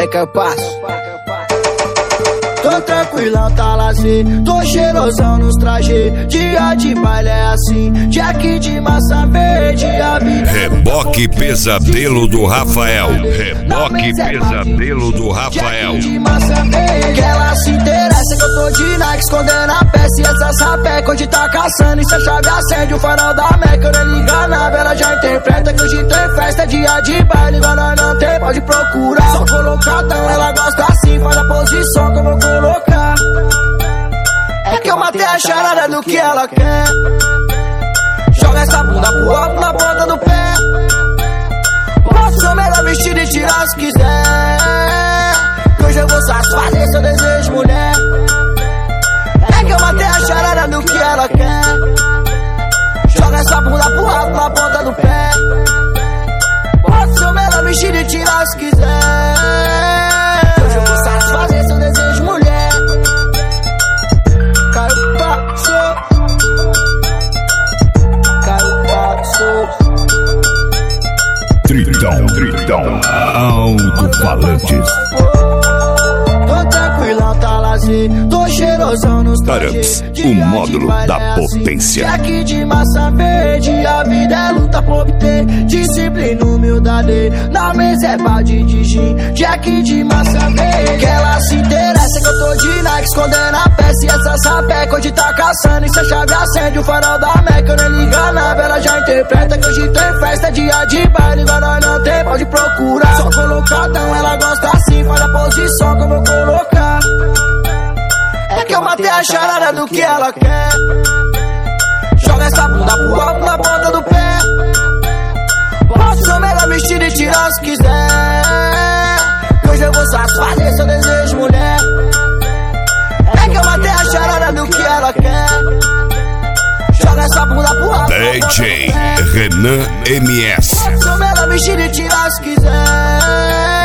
que eu passo? Tô tranquilão, tá lazer, tô cheirosão nos trajes. Dia de baile é assim, Jack de massa verde, a vida. Reboque Pesadelo do Rafael. Reboque Pesadelo do Rafael. Jack de massa verde, que ela se interessa que eu tô de Nike, escondendo a peça e essa sapeca. Hoje tá caçando e se a chave acende o farol da Meca. Eu nem liga nada, ela já interpreta que hoje tem festa, dia de baile, igual nós não tem, pode procurar. Só colocadão, ela gosta assim, faz a posição que eu vou colocar. É que eu matei a charada do que ela quer. Joga essa bunda pro alto na ponta do pé. Posso ser melhor vestido e tirar se quiser, que hoje eu vou satisfazer seu desejo, mulher. É que eu matei a charada do que ela quer. Joga essa bunda pro alto na ponta do pé. Posso ser melhor vestido e tirar se quiser, que hoje eu vou satisfazer seu desejo, mulher. Tritão, alto-falantes. Tô tranquilão, tá lazer, tô cheirosão nos Taramps, o módulo da potência. Jack de massa verde, a vida é luta por obter disciplina, humildade. Na mesa é balde de gin, Jack de massa verde, que ela se interessa que eu tô de Nike, escondendo a peça e essa sapeca. Hoje tá caçando e se a chave acende o farol da Meca. Eu nem liga nada, ela já interpreta que hoje tem festa, dia de baile, igual nós não tem, pode procurar. Só colocadão, ela gosta assim, faz a posição que eu vou colocar. É que eu matei a charada do que ela quer. Joga essa bunda pro alto na ponta do pé. Posso ser melhor vestido e tirar se quiser, que hoje eu vou satisfazer seu desejo, mulher. É que eu matei a charada do que ela quer. Joga essa bunda pro alto DJ Renan MS. Posso ser melhor vestido e tirar se quiser,